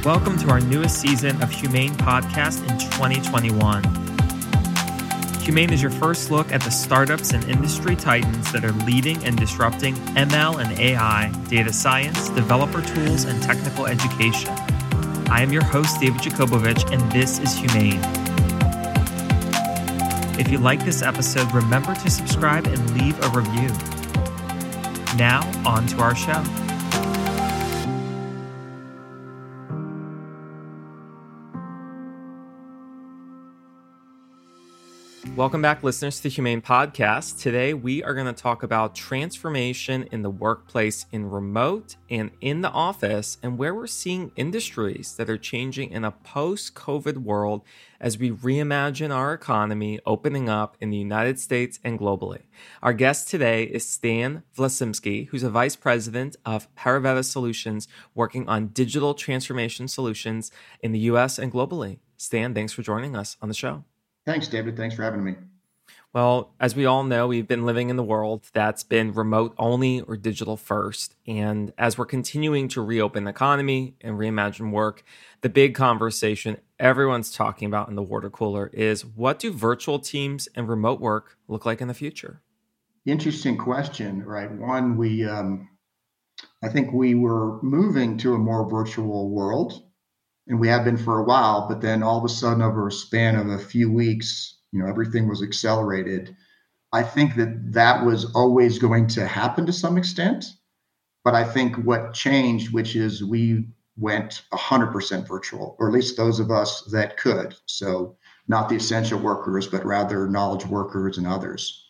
Welcome to our newest season of Humane Podcast in 2021. Humane is your first look at the startups and industry titans that are leading and disrupting ML and AI, data science, developer tools, and technical education. I am your host, David Jakobovich, and this is Humane. If you like this episode, remember to subscribe and leave a review. Now, on to our show. Welcome back, listeners, to the Humane Podcast. Today, we are going to talk about transformation in the workplace, in remote and in the office, and where we're seeing industries that are changing in a post-COVID world as we reimagine our economy opening up in the United States and globally. Our guest today is Stan Vlasimski, who's a vice president of Paraveta Solutions, working on digital transformation solutions in the U.S. and globally. Stan, thanks for joining us on the show. Thanks, David. Thanks for having me. Well, as we all know, we've been living in the world that's been remote only or digital first. And as we're continuing to reopen the economy and reimagine work, the big conversation everyone's talking about in the water cooler is, what do virtual teams and remote work look like in the future? Interesting question, right? One, I think we were moving to a more virtual world, and we have been for a while, but then all of a sudden, over a span of a few weeks, everything was accelerated. I think that was always going to happen to some extent, but I think what changed, which is we went 100% virtual, or at least those of us that could. So not the essential workers, but rather knowledge workers and others.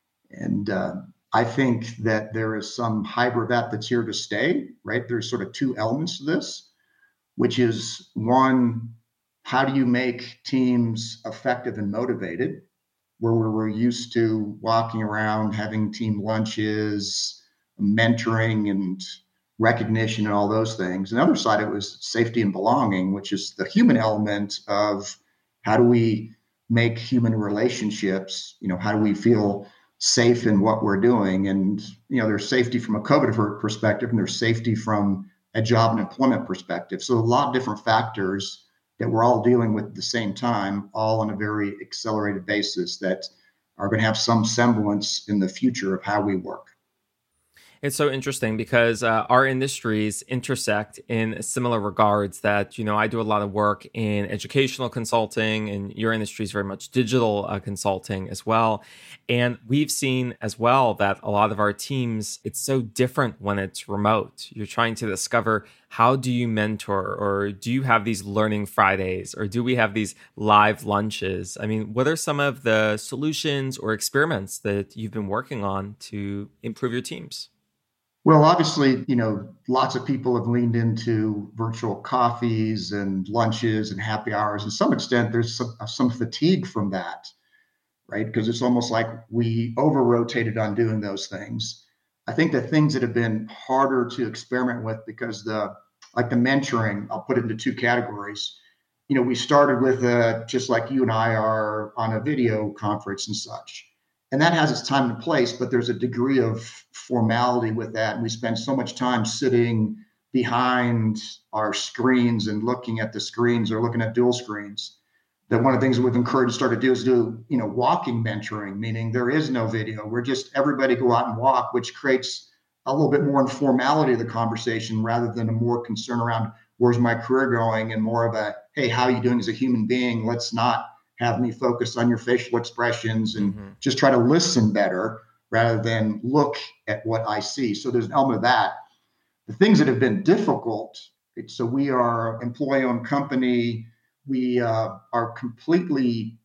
And I think that there is some hybrid that's here to stay, right? There's sort of two elements to this, which is one, how do you make teams effective and motivated, where we were used to walking around, having team lunches, mentoring and recognition and all those things. And the other side, it was safety and belonging, which is the human element of how do we make human relationships, how do we feel safe in what we're doing? And, there's safety from a COVID perspective, and there's safety from a job and employment perspective. So a lot of different factors that we're all dealing with at the same time, all on a very accelerated basis, that are going to have some semblance in the future of how we work. It's so interesting because our industries intersect in similar regards that, I do a lot of work in educational consulting, and your industry is very much digital consulting as well. And we've seen as well that a lot of our teams, it's so different when it's remote. You're trying to discover, how do you mentor, or do you have these learning Fridays, or do we have these live lunches? I mean, what are some of the solutions or experiments that you've been working on to improve your teams? Well, obviously, lots of people have leaned into virtual coffees and lunches and happy hours. And to some extent, there's some fatigue from that, right? Because it's almost like we over-rotated on doing those things. I think the things that have been harder to experiment with, because the mentoring, I'll put it into two categories. We started with just like you and I are on a video conference and such. And that has its time and place, but there's a degree of formality with that. And we spend so much time sitting behind our screens and looking at the screens, or looking at dual screens, that one of the things we've encouraged to start to do is walking mentoring, meaning there is no video. We're just, everybody go out and walk, which creates a little bit more informality of the conversation, rather than a more concern around where's my career going, and more of a, hey, how are you doing as a human being? Let's not have me focus on your facial expressions and just try to listen better rather than look at what I see. So there's an element of that. The things that have been difficult, so we are employee-owned company. We are completely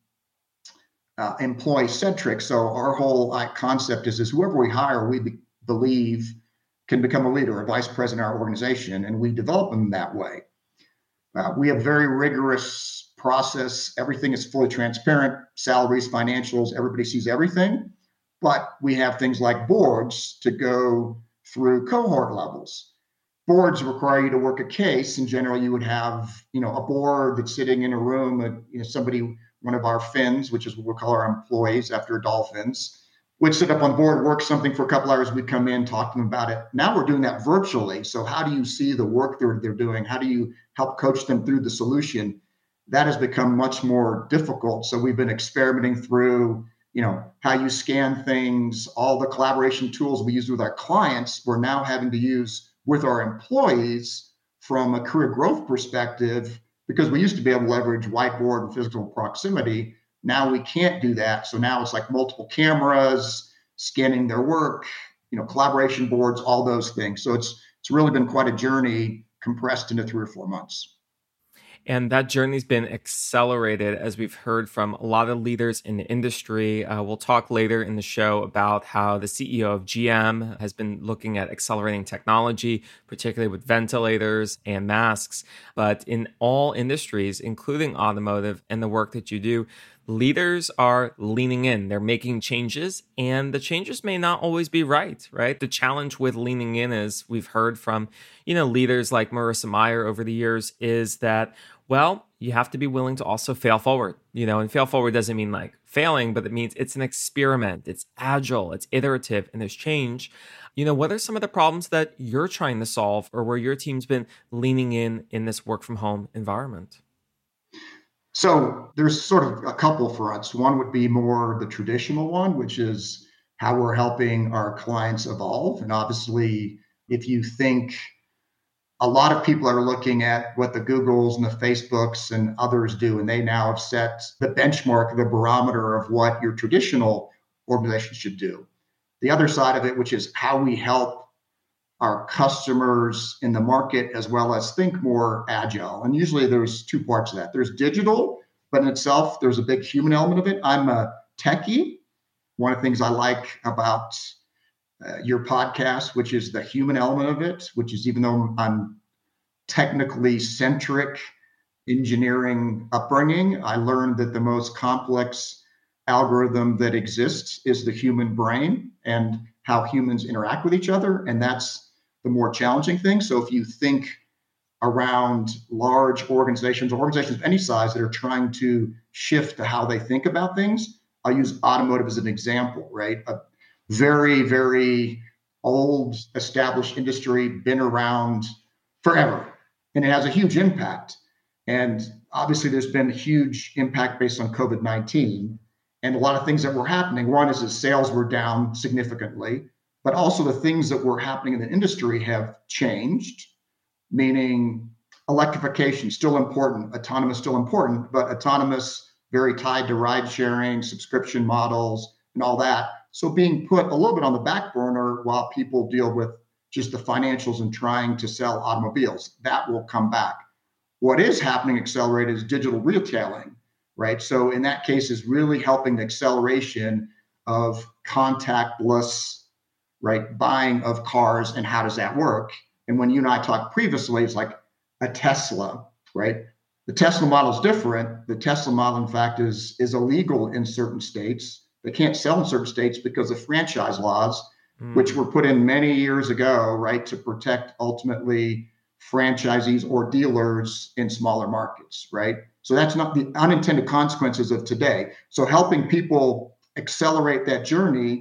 employee-centric. So our whole concept is whoever we hire, we believe can become a leader, a vice president of our organization, and we develop them that way. We have very rigorous process. Everything is fully transparent, salaries, financials, everybody sees everything. But we have things like boards to go through cohort levels. Boards require you to work a case. In general, you would have, a board that's sitting in a room, somebody, one of our fins, which is what we call our employees after dolphins, would sit up on board, work something for a couple hours. We'd come in, talk to them about it. Now we're doing that virtually. So how do you see the work they're doing? How do you help coach them through the solution? That has become much more difficult. So we've been experimenting through, how you scan things, all the collaboration tools we use with our clients, we're now having to use with our employees from a career growth perspective, because we used to be able to leverage whiteboard and physical proximity. Now we can't do that. So now it's like multiple cameras, scanning their work, collaboration boards, all those things. So it's really been quite a journey compressed into 3 or 4 months. And that journey's been accelerated, as we've heard from a lot of leaders in the industry. We'll talk later in the show about how the CEO of GM has been looking at accelerating technology, particularly with ventilators and masks. But in all industries, including automotive and the work that you do, leaders are leaning in. They're making changes, and the changes may not always be right? The challenge with leaning in, as we've heard from, leaders like Marissa Mayer over the years, is that, well, you have to be willing to also fail forward, and fail forward doesn't mean like failing, but it means it's an experiment, it's agile, it's iterative, and there's change. What are some of the problems that you're trying to solve, or where your team's been leaning in this work from home environment? So there's sort of a couple fronts. One would be more the traditional one, which is how we're helping our clients evolve. And obviously, if you think, a lot of people are looking at what the Googles and the Facebooks and others do, and they now have set the benchmark, the barometer of what your traditional organization should do. The other side of it, which is how we help our customers in the market as well as think more agile. And usually there's two parts of that. There's digital, but in itself, there's a big human element of it. I'm a techie. One of the things I like about your podcast, which is the human element of it, which is, even though I'm technically centric engineering upbringing, I learned that the most complex algorithm that exists is the human brain and how humans interact with each other. And that's the more challenging thing. So if you think around large organizations or organizations of any size that are trying to shift to how they think about things, I'll use automotive as an example, right? A very, very old established industry, been around forever, and it has a huge impact. And obviously there's been a huge impact based on COVID-19 and a lot of things that were happening. One is that sales were down significantly, but also the things that were happening in the industry have changed, meaning electrification still important, autonomous still important, but autonomous very tied to ride sharing, subscription models, and all that. So being put a little bit on the back burner while people deal with just the financials and trying to sell automobiles. That will come back. What is happening accelerated is digital retailing, right? So in that case is really helping the acceleration of contactless, right, buying of cars, and how does that work? And when you and I talked previously, it's like a Tesla, right? The Tesla model is different. The Tesla model, in fact, is illegal in certain states. They can't sell in certain states because of franchise laws, which were put in many years ago, right, to protect ultimately franchisees or dealers in smaller markets, right? So that's not the unintended consequences of today. So helping people accelerate that journey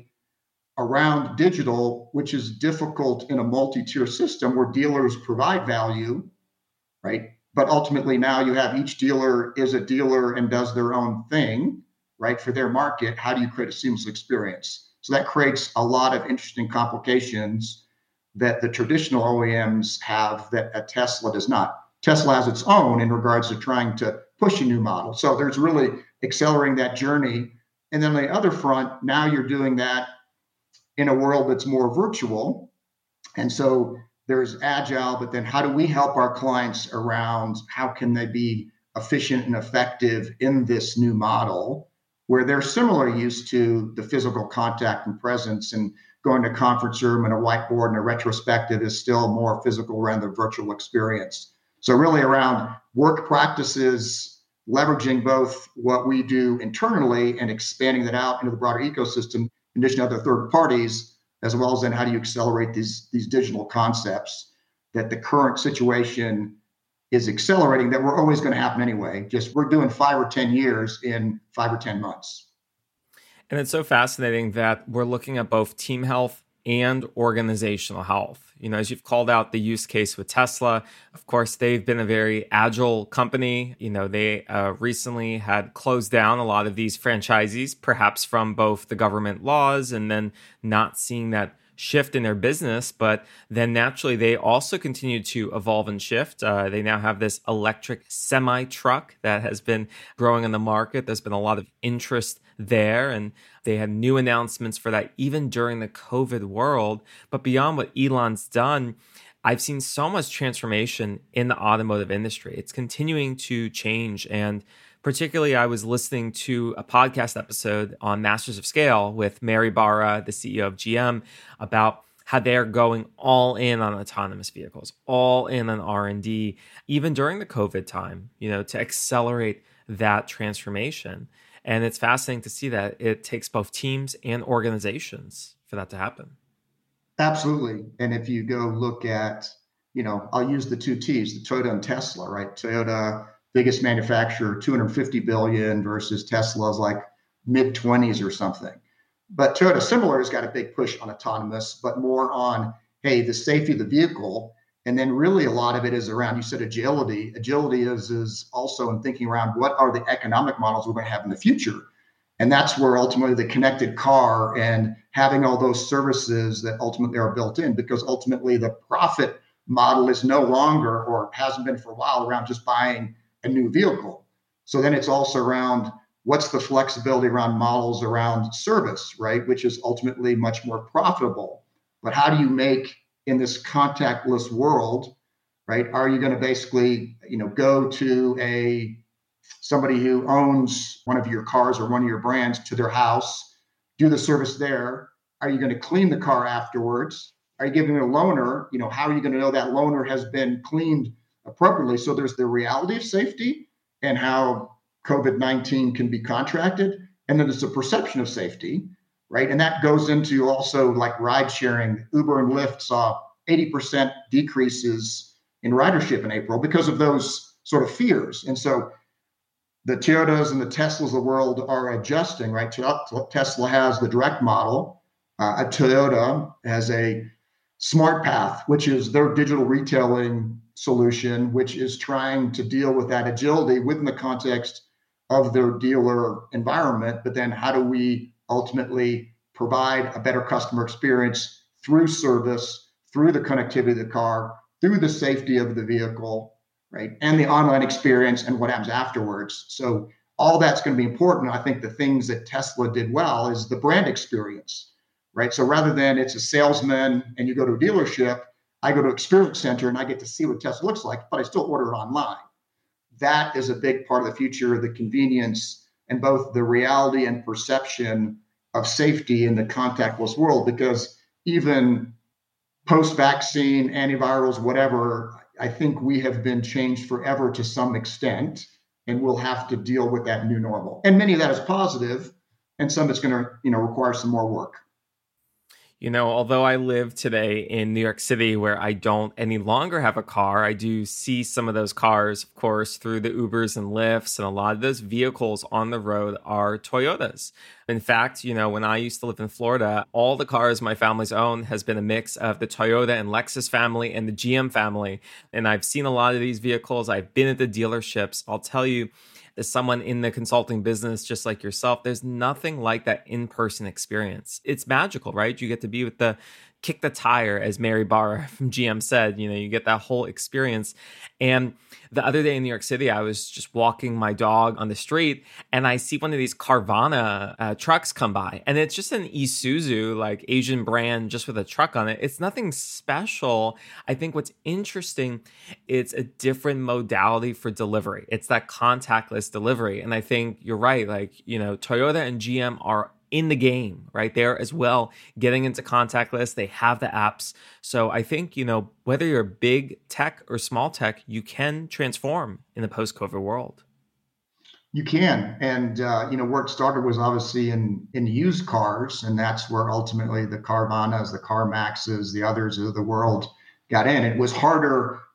around digital, which is difficult in a multi-tier system where dealers provide value, right? But ultimately now you have each dealer is a dealer and does their own thing, right? For their market, how do you create a seamless experience? So that creates a lot of interesting complications that the traditional OEMs have that a Tesla does not. Tesla has its own in regards to trying to push a new model. So there's really accelerating that journey. And then on the other front, now you're doing that in a world that's more virtual. And so there's agile, but then how do we help our clients around how can they be efficient and effective in this new model where they're similarly used to the physical contact and presence, and going to a conference room and a whiteboard and a retrospective is still more physical around the virtual experience. So really around work practices, leveraging both what we do internally and expanding that out into the broader ecosystem, in addition to other third parties, as well as then how do you accelerate these digital concepts that the current situation is accelerating, that were always going to happen anyway. Just we're doing 5 or 10 years in 5 or 10 months. And it's so fascinating that we're looking at both team health and organizational health. As you've called out the use case with Tesla, of course, they've been a very agile company. They recently had closed down a lot of these franchisees, perhaps from both the government laws and then not seeing that shift in their business. But then naturally, they also continue to evolve and shift. They now have this electric semi truck that has been growing in the market. There's been a lot of interest there, and they had new announcements for that even during the COVID world. But beyond what Elon's done, I've seen so much transformation in the automotive industry. It's continuing to change. And particularly, I was listening to a podcast episode on Masters of Scale with Mary Barra, the CEO of GM, about how they're going all in on autonomous vehicles, all in on R&D, even during the COVID time, to accelerate that transformation. And it's fascinating to see that it takes both teams and organizations for that to happen. Absolutely. And if you go look at, I'll use the two T's, the Toyota and Tesla, right? Toyota, biggest manufacturer, 250 billion versus Tesla's like mid 20s or something. But Toyota similar has got a big push on autonomous, but more on, hey, the safety of the vehicle. And then really a lot of it is around, you said agility. Agility is also in thinking around what are the economic models we're going to have in the future. And that's where ultimately the connected car and having all those services that ultimately are built in, because ultimately the profit model is no longer, or hasn't been for a while, around just buying a new vehicle. So then it's also around what's the flexibility around models around service, right? Which is ultimately much more profitable. But how do you make in this contactless world, right? Are you going to basically, go to somebody who owns one of your cars or one of your brands to their house, do the service there? Are you going to clean the car afterwards? Are you giving a loaner? How are you going to know that loaner has been cleaned appropriately? So there's the reality of safety and how COVID-19 can be contracted. And then there's the perception of safety, right? And that goes into also like ride sharing. Uber and Lyft saw 80% decreases in ridership in April because of those sort of fears. And so the Toyotas and the Teslas of the world are adjusting, right? Tesla has the direct model. A Toyota has a Smart Path, which is their digital retailing solution, which is trying to deal with that agility within the context of their dealer environment. But then how do we ultimately provide a better customer experience through service, through the connectivity of the car, through the safety of the vehicle, right? And the online experience and what happens afterwards. So all that's going to be important. I think the things that Tesla did well is the brand experience, right? So rather than it's a salesman and you go to a dealership, I go to Experience Center and I get to see what Tesla looks like, but I still order it online. That is a big part of the future, the convenience and both the reality and perception of safety in the contactless world, because even post-vaccine, antivirals, whatever, I think we have been changed forever to some extent, and we'll have to deal with that new normal. And many of that is positive, and some it's going to, require some more work. Although I live today in New York City where I don't any longer have a car, I do see some of those cars, of course, through the Ubers and Lyfts, and a lot of those vehicles on the road are Toyotas. In fact, when I used to live in Florida, all the cars my family's owned has been a mix of the Toyota and Lexus family and the GM family. And I've seen a lot of these vehicles. I've been at the dealerships. I'll tell you, as someone in the consulting business, just like yourself, there's nothing like that in-person experience. It's magical, right? You get to be with the kick the tire, as Mary Barra from GM said, you get that whole experience. And the other day in New York City, I was just walking my dog on the street and I see one of these Carvana trucks come by, and it's just an Isuzu, like Asian brand, just with a truck on it. It's nothing special. I think what's interesting, it's a different modality for delivery. It's that contactless delivery. And I think you're right. Like, Toyota and GM are in the game, right? They're as well getting into contactless. They have the apps. So I think, whether you're big tech or small tech, you can transform in the post-COVID world. You can. And, where it started was obviously in used cars. And that's where ultimately the Carvanas, the CarMaxes, the others of the world got in. It was harder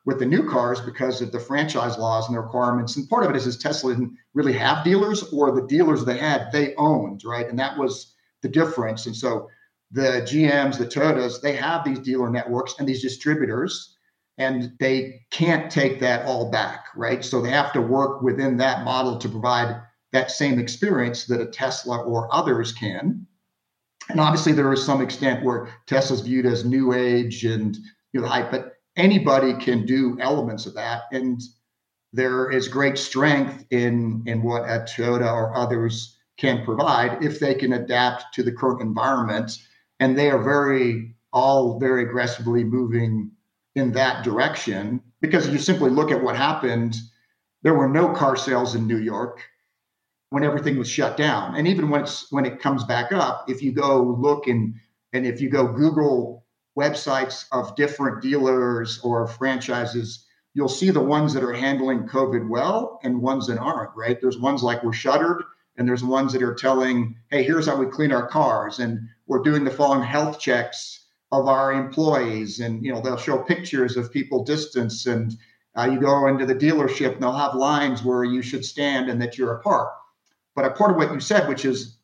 with the new cars because of the franchise laws and the requirements. And part of it is Tesla didn't really have dealers, or the dealers they had, they owned, right? And that was the difference. And so the GMs, the Toyotas, they have these dealer networks and these distributors, and they can't take that all back, right? So they have to work within that model to provide that same experience that a Tesla or others can. And obviously, there is some extent where Tesla's viewed as new age and the hype, but anybody can do elements of that. And there is great strength in what a Toyota or others can provide if they can adapt to the current environment. And they are all very aggressively moving in that direction, because you simply look at what happened. There were no car sales in New York when everything was shut down. And even when it comes back up, if you go look and if you go Google websites of different dealers or franchises, you'll see the ones that are handling COVID well and ones that aren't, right? There's ones like we're shuttered, and there's ones that are telling, hey, here's how we clean our cars, and we're doing the following health checks of our employees. And they'll show pictures of people distance, and you go into the dealership and they'll have lines where you should stand and that you're apart. But a part of what you said, which is,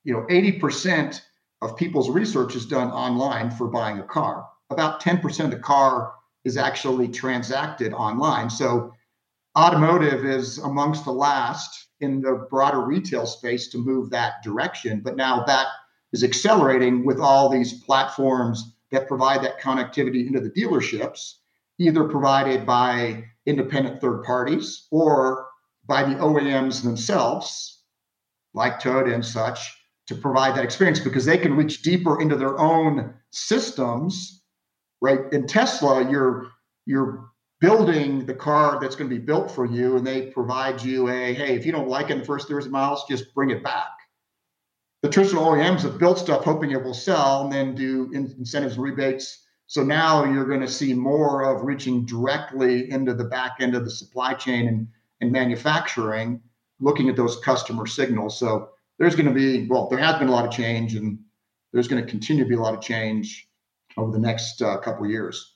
80% of people's research is done online for buying a car. About 10% of the car is actually transacted online. So automotive is amongst the last in the broader retail space to move that direction. But now that is accelerating with all these platforms that provide that connectivity into the dealerships, either provided by independent third parties or by the OEMs themselves, like Toyota and such, to provide that experience, because they can reach deeper into their own systems, right? In Tesla, you're building the car that's going to be built for you, and they provide you hey, if you don't like it in the first 30 miles, just bring it back. The traditional OEMs have built stuff hoping it will sell and then do incentives and rebates. So now you're going to see more of reaching directly into the back end of the supply chain and manufacturing, looking at those customer signals. So there has been a lot of change, and there's going to continue to be a lot of change over the next couple of years.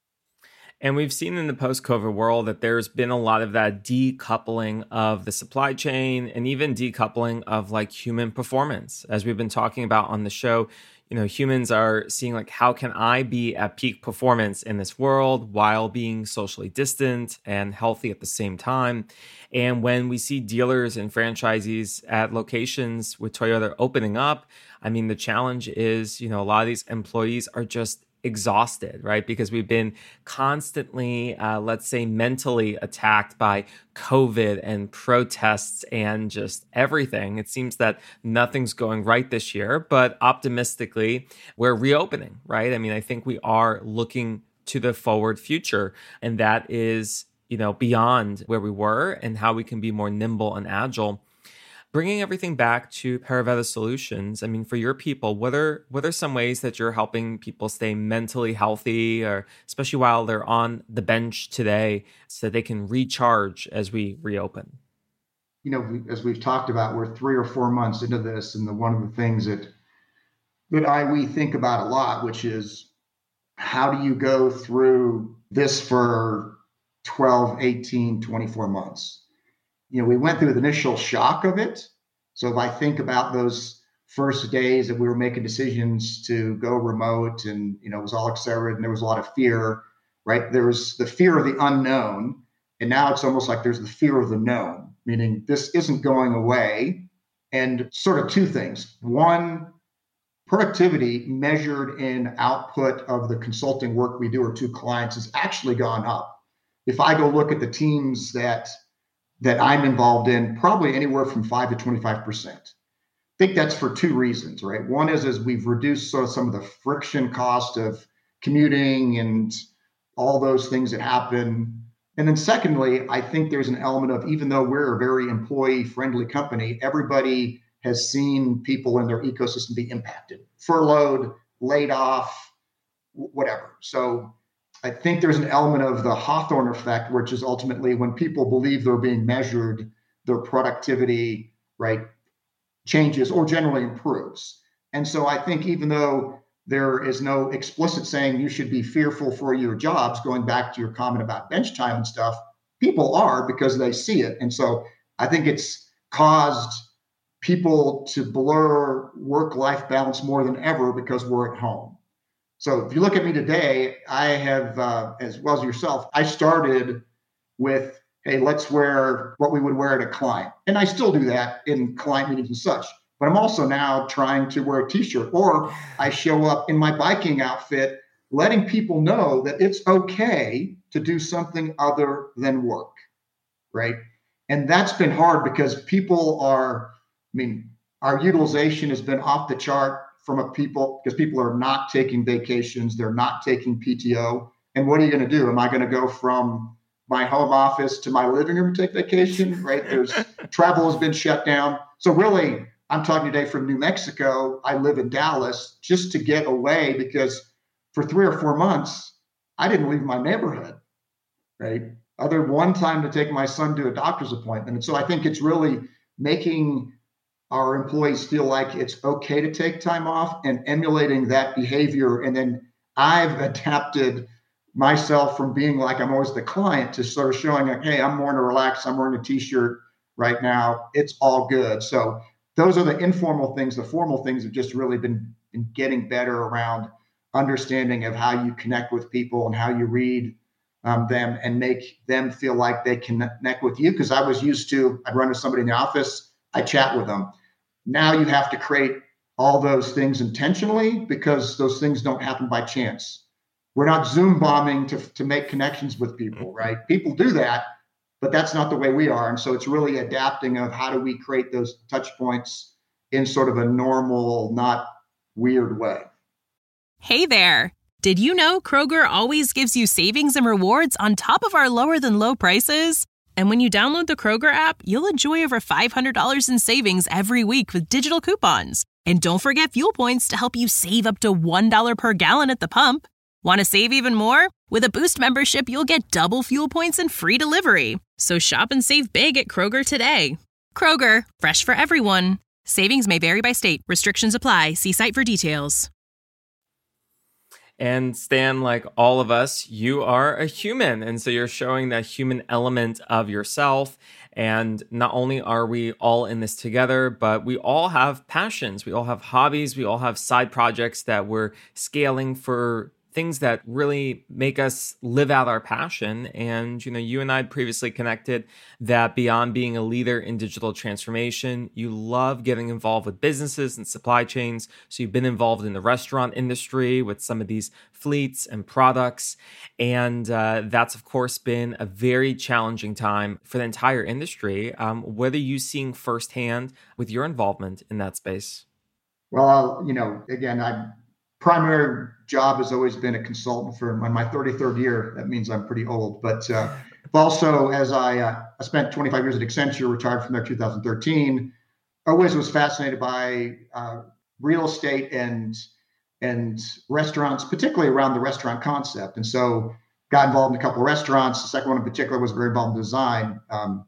And we've seen in the post-COVID world that there's been a lot of that decoupling of the supply chain, and even decoupling of human performance. As we've been talking about on the show, humans are seeing how can I be at peak performance in this world while being socially distant and healthy at the same time. And when we see dealers and franchisees at locations with Toyota opening up, the challenge is, a lot of these employees are just exhausted, right? Because we've been constantly, let's say, mentally attacked by COVID and protests and just everything. It seems that nothing's going right this year, but optimistically, we're reopening, right? I think we are looking to the forward future, and that is, beyond where we were and how we can be more nimble and agile. Bringing everything back to Paraveta Solutions, for your people, what are some ways that you're helping people stay mentally healthy, or especially while they're on the bench today, so they can recharge as we reopen? As we've talked about, we're 3 or 4 months into this, and one of the things that we think about a lot, which is, how do you go through this for 12, 18, 24 months? We went through the initial shock of it. So if I think about those first days that we were making decisions to go remote, and, it was all accelerated and there was a lot of fear, right? There was the fear of the unknown. And now it's almost like there's the fear of the known, meaning this isn't going away. And sort of two things. One, productivity measured in output of the consulting work we do or to clients has actually gone up. If I go look at the teams that I'm involved in, probably anywhere from 5 to 25%. I think that's for two reasons, right? One is we've reduced sort of some of the friction cost of commuting and all those things that happen. And then secondly, I think there's an element of, even though we're a very employee-friendly company, everybody has seen people in their ecosystem be impacted, furloughed, laid off, whatever. So I think there's an element of the Hawthorne effect, which is ultimately when people believe they're being measured, their productivity, right, changes or generally improves. And so I think even though there is no explicit saying you should be fearful for your jobs, going back to your comment about bench time and stuff. People are, because they see it. And so I think it's caused people to blur work-life balance more than ever because we're at home. So if you look at me today, I have, as well as yourself, I started with, hey, let's wear what we would wear at a client. And I still do that in client meetings and such. But I'm also now trying to wear a t-shirt, or I show up in my biking outfit, letting people know that it's okay to do something other than work, right? And that's been hard because people are, I mean, our utilization has been off the chart from a people because people are not taking vacations, they're not taking PTO. And what are you going to do? Am I going to go from my home office to my living room to take vacation? Right? There's travel has been shut down. So really, I'm talking today from New Mexico. I live in Dallas just to get away because for 3 or 4 months, I didn't leave my neighborhood, right? Other one time to take my son to a doctor's appointment. And so I think it's really making our employees feel like it's okay to take time off and emulating that behavior. And then I've adapted myself from being like I'm always the client to sort of showing like, hey, I'm more to relax. I'm wearing a t-shirt right now. It's all good. So those are the informal things. The formal things have just really been getting better around understanding of how you connect with people and how you read them and make them feel like they can connect with you. Because I was used to, I'd run to somebody in the office, I chat with them. Now you have to create all those things intentionally because those things don't happen by chance. We're not Zoom bombing to make connections with people, right? People do that, but that's not the way we are. And so it's really adapting of how do we create those touch points in sort of a normal, not weird way. Hey there. Did you know Kroger always gives you savings and rewards on top of our lower than low prices? And when you download the Kroger app, you'll enjoy over $500 in savings every week with digital coupons. And don't forget fuel points to help you save up to $1 per gallon at the pump. Want to save even more? With a Boost membership, you'll get double fuel points and free delivery. So shop and save big at Kroger today. Kroger, fresh for everyone. Savings may vary by state. Restrictions apply. See site for details. And Stan, like all of us, you are a human. And so you're showing that human element of yourself. And not only are we all in this together, but we all have passions. We all have hobbies. We all have side projects that we're scaling for things that really make us live out our passion. And, you and I had previously connected that beyond being a leader in digital transformation, you love getting involved with businesses and supply chains. So you've been involved in the restaurant industry with some of these fleets and products. And that's, of course, been a very challenging time for the entire industry. What are you seeing firsthand with your involvement in that space? Well, again, primary job has always been a consultant for my 33rd year. That means I'm pretty old. But also, as I spent 25 years at Accenture, retired from there 2013, always was fascinated by real estate and restaurants, particularly around the restaurant concept. And so got involved in a couple of restaurants. The second one in particular was very involved in design.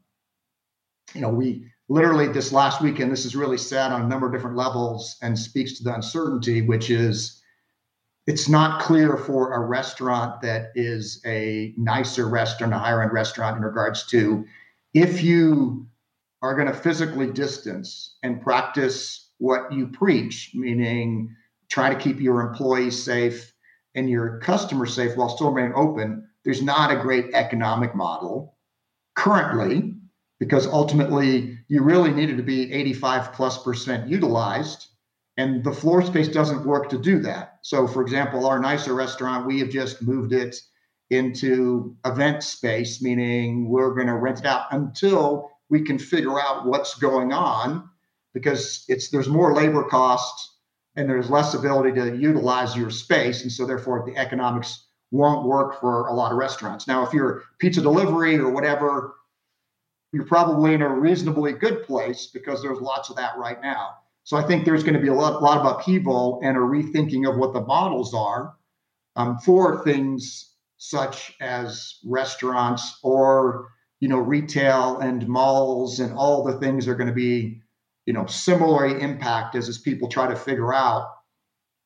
We literally this last weekend, this is really sad on a number of different levels and speaks to the uncertainty, which is it's not clear for a restaurant that is a nicer restaurant, a higher end restaurant in regards to if you are going to physically distance and practice what you preach, meaning try to keep your employees safe and your customers safe while still remaining open, there's not a great economic model currently, because ultimately you really needed to be 85+% utilized. And the floor space doesn't work to do that. So, for example, our nicer restaurant, we have just moved it into event space, meaning we're going to rent it out until we can figure out what's going on, because there's more labor costs and there's less ability to utilize your space. And so therefore the economics won't work for a lot of restaurants. Now, if you're pizza delivery or whatever, you're probably in a reasonably good place because there's lots of that right now. So I think there's going to be a lot of upheaval and a rethinking of what the models are for things such as restaurants or, retail and malls, and all the things are going to be, similarly impacted as people try to figure out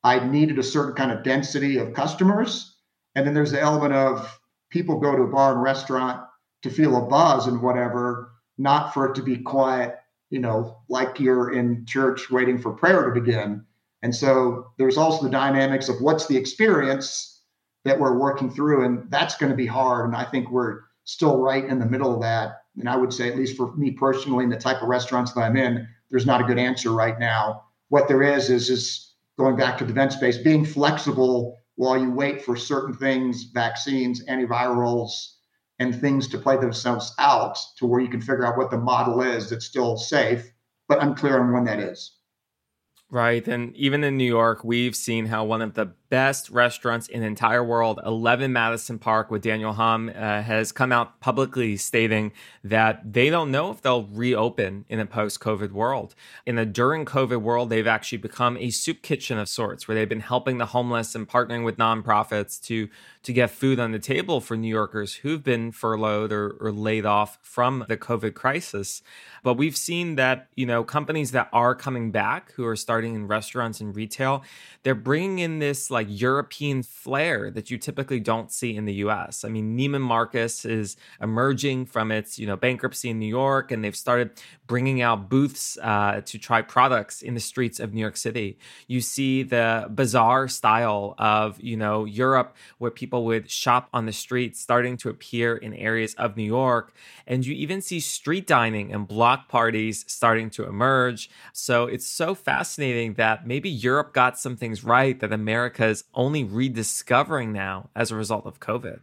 I needed a certain kind of density of customers. And then there's the element of people go to a bar and restaurant to feel a buzz and whatever, not for it to be quiet, like you're in church waiting for prayer to begin. And so there's also the dynamics of what's the experience that we're working through. And that's going to be hard. And I think we're still right in the middle of that. And I would say, at least for me personally, in the type of restaurants that I'm in, there's not a good answer right now. What there is going back to the event space, being flexible while you wait for certain things, vaccines, antivirals, and things to play themselves out to where you can figure out what the model is that's still safe, but unclear on when that is. Right. And even in New York, we've seen how one of the best restaurants in the entire world, 11 Madison Park with Daniel Hum, has come out publicly stating that they don't know if they'll reopen in a post-COVID world. In the during COVID world, they've actually become a soup kitchen of sorts, where they've been helping the homeless and partnering with nonprofits to get food on the table for New Yorkers who've been furloughed or laid off from the COVID crisis. But we've seen that, companies that are coming back, who are starting in restaurants and retail, they're bringing in this like European flair that you typically don't see in the US. I mean, Neiman Marcus is emerging from its, bankruptcy in New York, and they've started bringing out booths to try products in the streets of New York City. You see the bazaar style of, Europe, where people would shop on the streets, starting to appear in areas of New York. And you even see street dining and block parties starting to emerge. So it's so fascinating that maybe Europe got some things right that America is only rediscovering now as a result of COVID.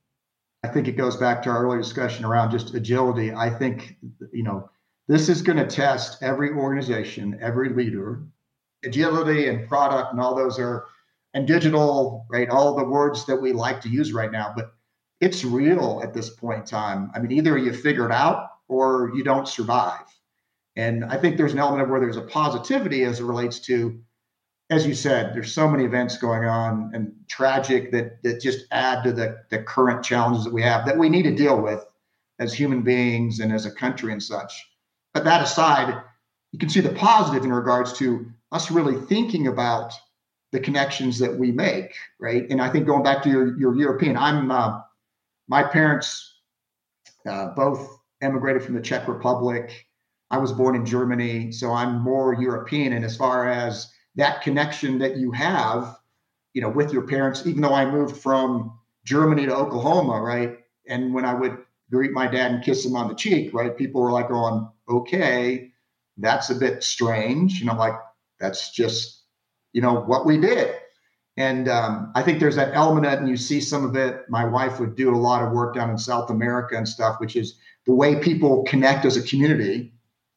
I think it goes back to our earlier discussion around just agility. I think, this is going to test every organization, every leader. Agility and product and all those and digital, right? All the words that we like to use right now, but it's real at this point in time. I mean, either you figure it out or you don't survive. And I think there's an element of where there's a positivity as it relates to, as you said, there's so many events going on and tragic that just add to the current challenges that we have that we need to deal with as human beings and as a country and such. But that aside, you can see the positive in regards to us really thinking about the connections that we make, right? And I think going back to your European, my parents both emigrated from the Czech Republic. I was born in Germany, so I'm more European. And as far as that connection that you have, with your parents, even though I moved from Germany to Oklahoma, right? And when I would greet my dad and kiss him on the cheek, right? People were like going, okay, that's a bit strange. And I'm like, that's just, what we did. And I think there's that element and you see some of it. My wife would do a lot of work down in South America and stuff, which is the way people connect as a community,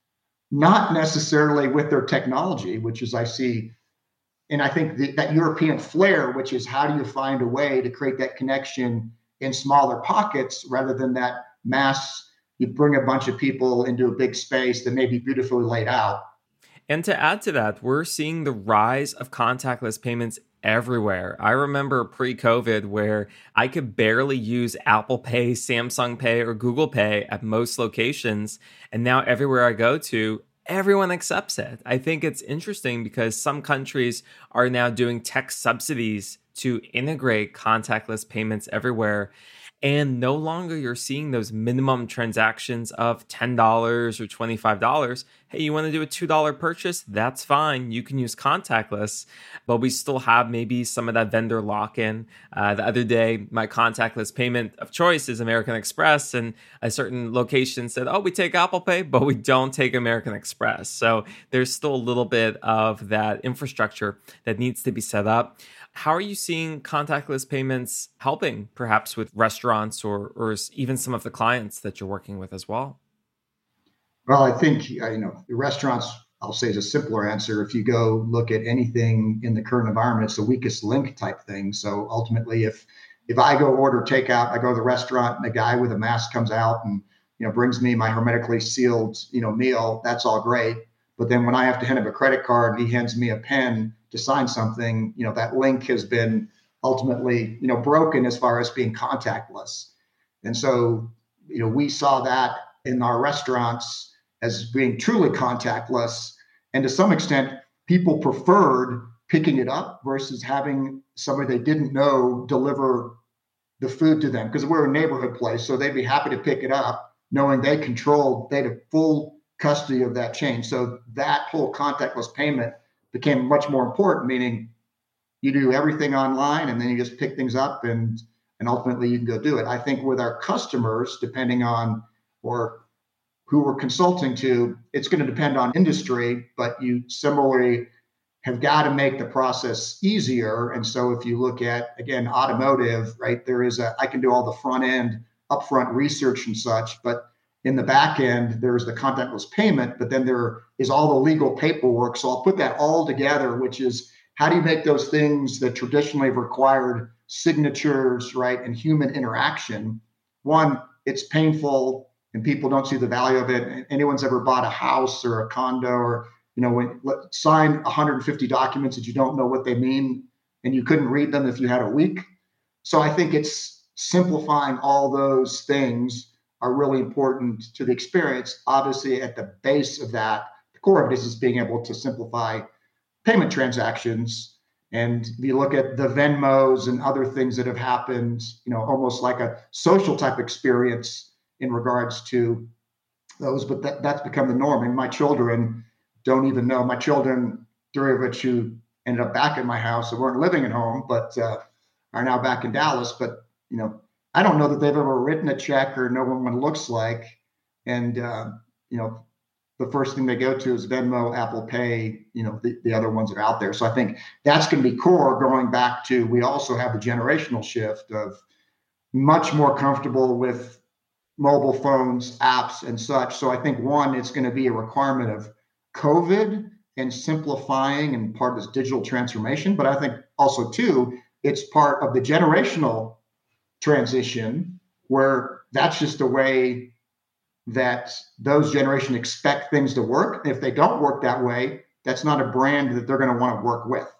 not necessarily with their technology, which is I see. And I think that European flair, which is how do you find a way to create that connection in smaller pockets rather than that mass, you bring a bunch of people into a big space that may be beautifully laid out. And to add to that, we're seeing the rise of contactless payments everywhere. I remember pre-COVID where I could barely use Apple Pay, Samsung Pay, or Google Pay at most locations. And now everywhere I go to, everyone accepts it. I think it's interesting because some countries are now doing tech subsidies to integrate contactless payments everywhere. And no longer you're seeing those minimum transactions of $10 or $25. Hey, you want to do a $2 purchase? That's fine. You can use contactless, but we still have maybe some of that vendor lock-in. The other day, my contactless payment of choice is American Express, and a certain location said, oh, we take Apple Pay, but we don't take American Express. So there's still a little bit of that infrastructure that needs to be set up. How are you seeing contactless payments helping perhaps with restaurants or even some of the clients that you're working with as well? Well, I think, the restaurants, I'll say is a simpler answer. If you go look at anything in the current environment, it's the weakest link type thing. So ultimately, if I go order takeout, I go to the restaurant and the guy with a mask comes out and, brings me my hermetically sealed, meal, that's all great. But then when I have to hand him a credit card and he hands me a pen to sign something, that link has been ultimately, broken as far as being contactless. And so, we saw that in our restaurants as being truly contactless. And to some extent, people preferred picking it up versus having somebody they didn't know deliver the food to them, because we're a neighborhood place. So they'd be happy to pick it up knowing they had full custody of that chain. So that whole contactless payment became much more important, meaning you do everything online and then you just pick things up and ultimately you can go do it. I think with our customers, depending on or who we're consulting to, it's going to depend on industry, but you similarly have got to make the process easier. And so if you look at, again, automotive, right, I can do all the front end, upfront research and such, but in the back end, there's the contactless payment, but then there is all the legal paperwork. So I'll put that all together, which is how do you make those things that traditionally have required signatures, right, and human interaction? One, it's painful and people don't see the value of it. Anyone's ever bought a house or a condo or, sign 150 documents that you don't know what they mean and you couldn't read them if you had a week. So I think it's simplifying all those things are really important to the experience. Obviously, at the base of that, the core of it is being able to simplify payment transactions. And if you look at the Venmos and other things that have happened, almost like a social type experience in regards to those, but that's become the norm. And my children don't even know. My children, three of which who ended up back in my house and weren't living at home, but are now back in Dallas. But, I don't know that they've ever written a check or know what one looks like. And, the first thing they go to is Venmo, Apple Pay, the other ones that are out there. So I think that's going to be core, going back to, we also have the generational shift of much more comfortable with mobile phones, apps and such. So I think one, it's going to be a requirement of COVID and simplifying and part of this digital transformation. But I think also two, it's part of the generational transition where that's just a way that those generations expect things to work. If they don't work that way, that's not a brand that they're going to want to work with.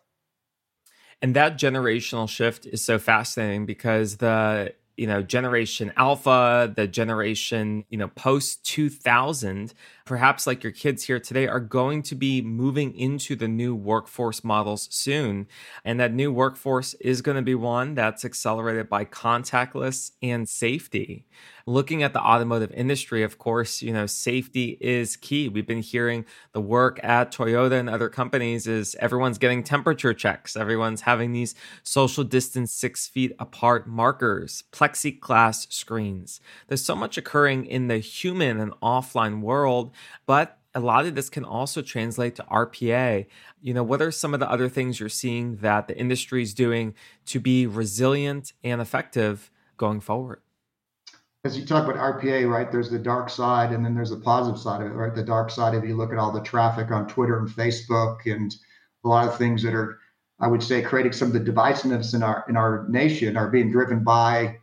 And that generational shift is so fascinating because the generation alpha, the generation, post 2000, perhaps like your kids here today, are going to be moving into the new workforce models soon. And that new workforce is going to be one that's accelerated by contactless and safety. Looking at the automotive industry, of course, safety is key. We've been hearing the work at Toyota and other companies is everyone's getting temperature checks. Everyone's having these social distance 6 feet apart markers, plexiglass screens. There's so much occurring in the human and offline world, but a lot of this can also translate to RPA. What are some of the other things you're seeing that the industry is doing to be resilient and effective going forward? As you talk about RPA, right, there's the dark side and then there's the positive side of it, right? The dark side, if you look at all the traffic on Twitter and Facebook and a lot of things that are, I would say, creating some of the divisiveness in our nation are being driven by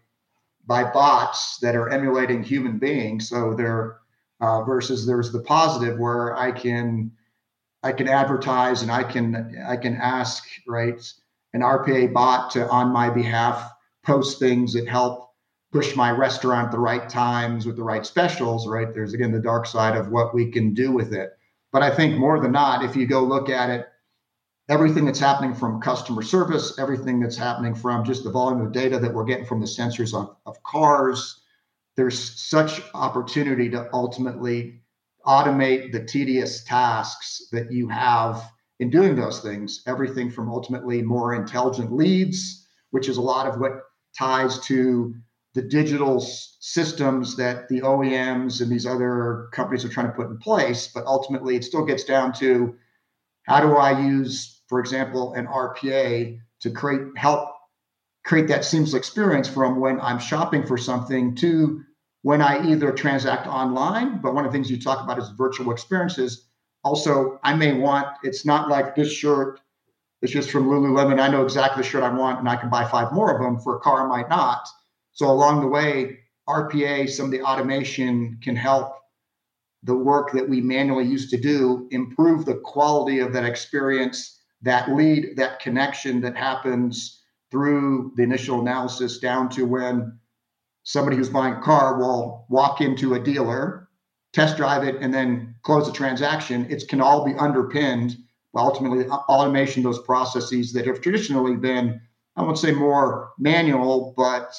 bots that are emulating human beings. So they're versus there's the positive where I can advertise and I can ask, right, an RPA bot to, on my behalf, post things that help push my restaurant at the right times with the right specials, right? There's, again, the dark side of what we can do with it. But I think more than not, if you go look at it, everything that's happening from customer service, everything that's happening from just the volume of data that we're getting from the sensors of cars, there's such opportunity to ultimately automate the tedious tasks that you have in doing those things. Everything from ultimately more intelligent leads, which is a lot of what ties to the digital systems that the OEMs and these other companies are trying to put in place. But ultimately, it still gets down to how do I use, for example, an RPA to help create that seamless experience from when I'm shopping for something to when I either transact online. But one of the things you talk about is virtual experiences. Also, I may want, it's not like this shirt, it's just from Lululemon. I know exactly the shirt I want and I can buy 5 more of them. For a car, I might not. So along the way, RPA, some of the automation can help the work that we manually used to do, improve the quality of that experience, that lead, that connection that happens through the initial analysis down to when somebody who's buying a car will walk into a dealer, test drive it, and then close the transaction. It can all be underpinned ultimately automation, those processes that have traditionally been, I won't say more manual, but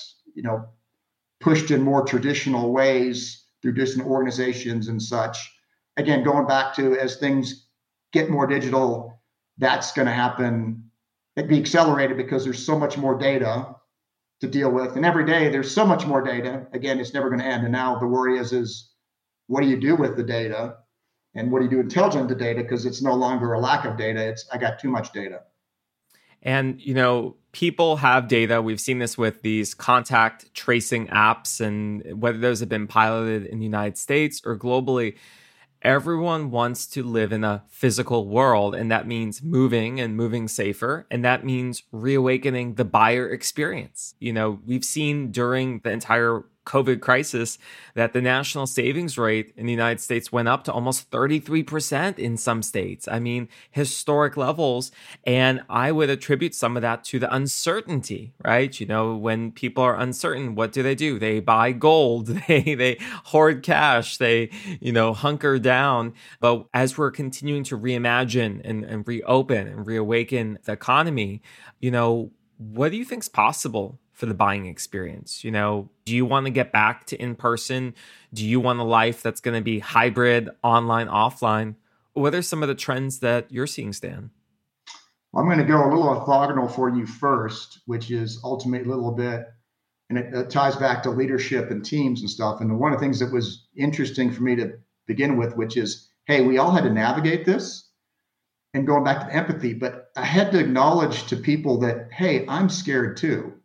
pushed in more traditional ways through different organizations and such. Again, going back to as things get more digital, that's going to happen. It'd be accelerated because there's so much more data to deal with, and every day there's so much more data. Again, it's never going to end. And now the worry is what do you do with the data, and what do you do intelligent with the data? Because it's no longer a lack of data; it's I got too much data. And, people have data. We've seen this with these contact tracing apps, and whether those have been piloted in the United States or globally, everyone wants to live in a physical world. And that means moving and moving safer. And that means reawakening the buyer experience. We've seen during the entire COVID crisis that the national savings rate in the United States went up to almost 33% in some states. I mean, historic levels. And I would attribute some of that to the uncertainty, right? When people are uncertain, what do? They buy gold, they hoard cash, they, hunker down. But as we're continuing to reimagine and reopen and reawaken the economy, what do you think is possible for the buying experience? Do you want to get back to in-person? Do you want a life that's going to be hybrid, online, offline? What are some of the trends that you're seeing, Stan? Well, I'm going to go a little orthogonal for you first, which is ultimately a little bit, and it ties back to leadership and teams and stuff. And one of the things that was interesting for me to begin with, which is, hey, we all had to navigate this, and going back to empathy, but I had to acknowledge to people that, hey, I'm scared too.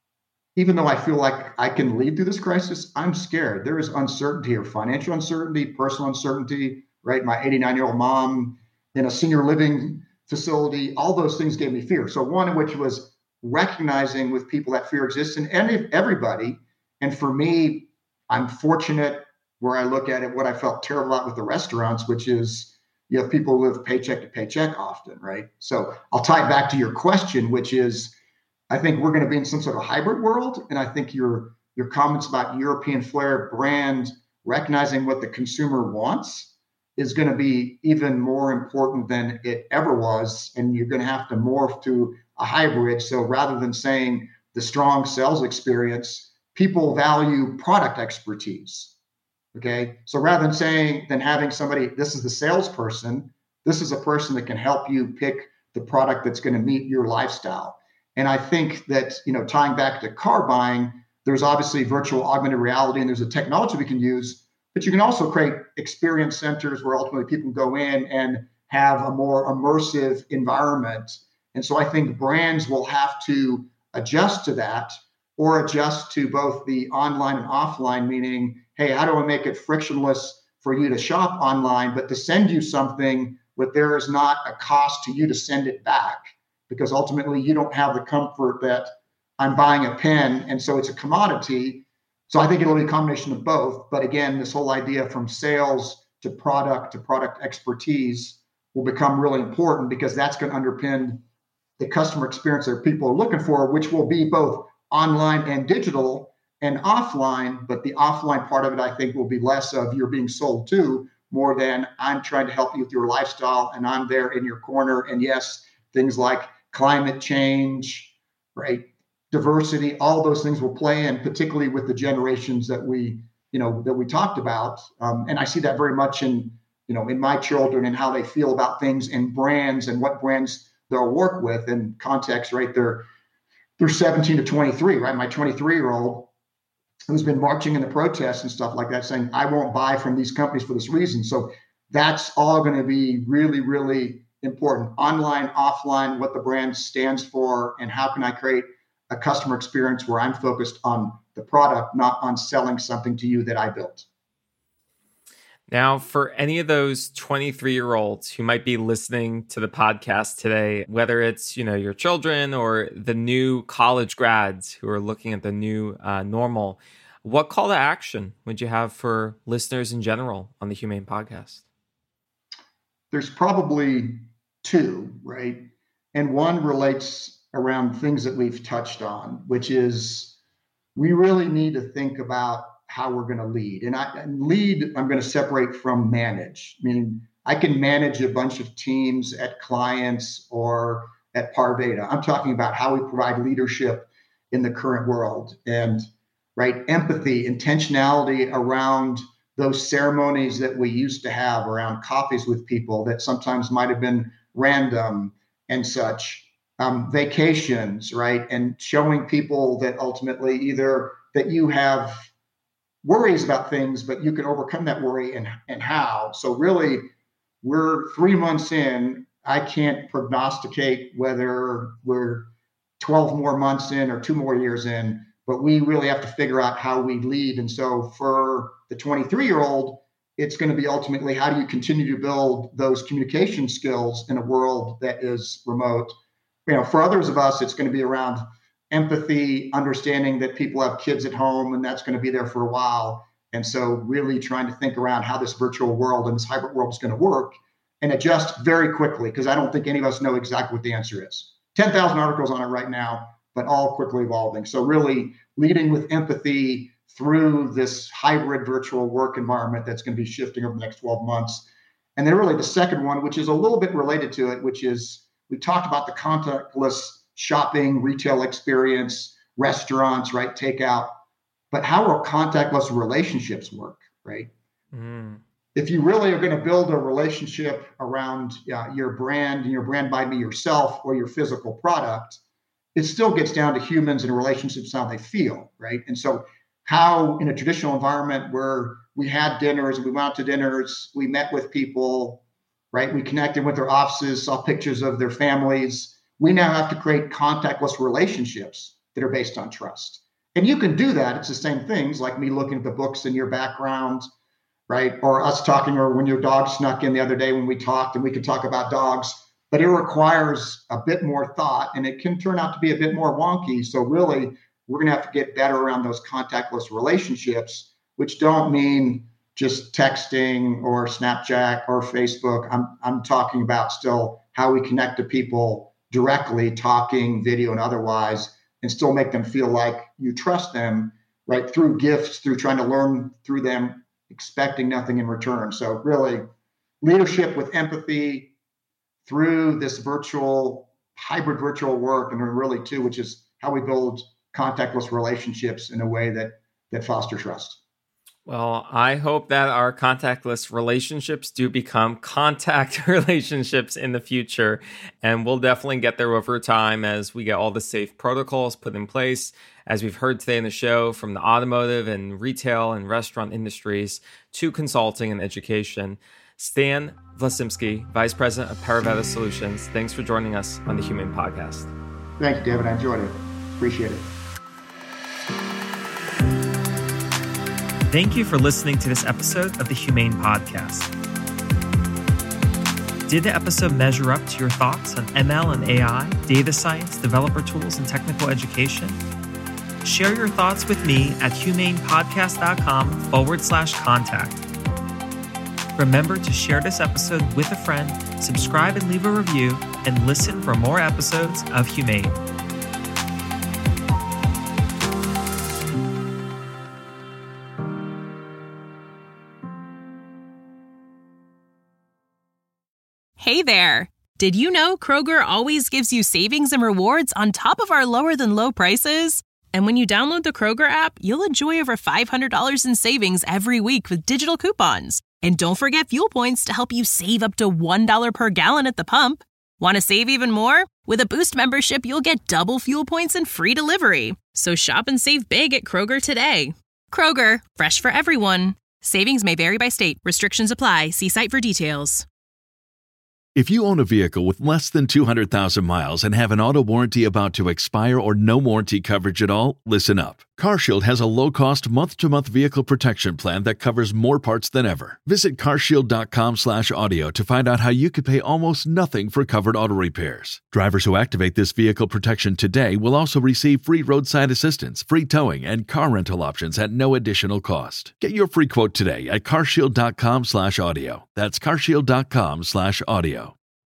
Even though I feel like I can lead through this crisis, I'm scared. There is uncertainty here, financial uncertainty, personal uncertainty, right? My 89-year-old mom in a senior living facility, all those things gave me fear. So one of which was recognizing with people that fear exists in everybody. And for me, I'm fortunate where I look at it, what I felt terrible about with the restaurants, which is you have people who live paycheck to paycheck often, right? So I'll tie it back to your question, which is, I think we're going to be in some sort of hybrid world. And I think your comments about European flair brand, recognizing what the consumer wants, is going to be even more important than it ever was. And you're going to have to morph to a hybrid. So rather than saying the strong sales experience, people value product expertise. Okay. So rather than having somebody, this is the salesperson, this is a person that can help you pick the product that's going to meet your lifestyle. And I think that, tying back to car buying, there's obviously virtual augmented reality and there's a technology we can use, but you can also create experience centers where ultimately people can go in and have a more immersive environment. And so I think brands will have to adjust to that, or adjust to both the online and offline, meaning, hey, how do I make it frictionless for you to shop online, but to send you something where there is not a cost to you to send it back? Because ultimately you don't have the comfort that I'm buying a pen, and so it's a commodity. So I think it'll be a combination of both. But again, this whole idea from sales to product expertise will become really important, because that's going to underpin the customer experience that people are looking for, which will be both online and digital and offline. But the offline part of it, I think, will be less of you're being sold to, more than I'm trying to help you with your lifestyle and I'm there in your corner. And yes, things like climate change, right? Diversity, all those things will play in, particularly with the generations that we talked about. And I see that very much in my children and how they feel about things and brands and what brands they'll work with in context, right? They're 17 to 23, right? My 23-year-old who's been marching in the protests and stuff like that, saying, I won't buy from these companies for this reason. So that's all going to be really, really important. Online, offline, what the brand stands for, and how can I create a customer experience where I'm focused on the product, not on selling something to you that I built. Now, for any of those 23-year-olds who might be listening to the podcast today, whether it's, your children or the new college grads who are looking at the new normal, what call to action would you have for listeners in general on the Humane Podcast? There's probably two, right? And one relates around things that we've touched on, which is we really need to think about how we're going to lead. And lead, I'm going to separate from manage, meaning I can manage a bunch of teams at clients or at Parveda. I'm talking about how we provide leadership in the current world, and right, empathy, intentionality around those ceremonies that we used to have around coffees with people that sometimes might have been random and such, vacations, right, and showing people that ultimately either that you have worries about things, but you can overcome that worry, and how. So really, we're 3 months in. I can't prognosticate whether we're 12 more months in or 2 more years in, but we really have to figure out how we lead. And so for the 23-year-old, it's going to be ultimately, how do you continue to build those communication skills in a world that is remote? For others of us, it's going to be around empathy, understanding that people have kids at home, and that's going to be there for a while. And so really trying to think around how this virtual world and this hybrid world is going to work and adjust very quickly, because I don't think any of us know exactly what the answer is. 10,000 articles on it right now, but all quickly evolving. So really leading with empathy through this hybrid virtual work environment that's going to be shifting over the next 12 months. And then really the second one, which is a little bit related to it, which is we talked about the contactless shopping, retail experience, restaurants, right, takeout. But how will contactless relationships work, right? If you really are going to build a relationship around your brand and your brand by me yourself or your physical product, it still gets down to humans and relationships, how they feel, right? And so how in a traditional environment where we had dinners, we went out to dinners, we met with people, right? We connected with their offices, saw pictures of their families. We now have to create contactless relationships that are based on trust. And you can do that. It's the same things like me looking at the books in your background, right? Or us talking, or when your dog snuck in the other day when we talked, and we could talk about dogs, but it requires a bit more thought, and it can turn out to be a bit more wonky. So really, we're going to have to get better around those contactless relationships, which don't mean just texting or Snapchat or Facebook. I'm talking about still how we connect to people directly, talking, video, and otherwise, and still make them feel like you trust them, right? Through gifts, through trying to learn through them, expecting nothing in return. So really leadership with empathy through this hybrid virtual work, and then really too, which is how we build contactless relationships in a way that foster trust. Well, I hope that our contactless relationships do become contact relationships in the future. And we'll definitely get there over time as we get all the safe protocols put in place, as we've heard today in the show, from the automotive and retail and restaurant industries to consulting and education. Stan Vlasimski, Vice President of Parveda Solutions, thanks for joining us on the Humane Podcast. Thank you, David. I enjoyed it. Appreciate it. Thank you for listening to this episode of the Humane Podcast. Did the episode measure up to your thoughts on ML and AI, data science, developer tools, and technical education? Share your thoughts with me at humanepodcast.com/contact. Remember to share this episode with a friend, subscribe and leave a review, and listen for more episodes of Humane. Hey there! Did you know Kroger always gives you savings and rewards on top of our lower than low prices? And when you download the Kroger app, you'll enjoy over $500 in savings every week with digital coupons. And don't forget fuel points to help you save up to $1 per gallon at the pump. Want to save even more? With a Boost membership, you'll get double fuel points and free delivery. So shop and save big at Kroger today. Kroger, fresh for everyone. Savings may vary by state. Restrictions apply. See site for details. If you own a vehicle with less than 200,000 miles and have an auto warranty about to expire or no warranty coverage at all, listen up. CarShield has a low-cost month-to-month vehicle protection plan that covers more parts than ever. Visit carshield.com/audio to find out how you could pay almost nothing for covered auto repairs. Drivers who activate this vehicle protection today will also receive free roadside assistance, free towing, and car rental options at no additional cost. Get your free quote today at carshield.com/audio. That's carshield.com/audio.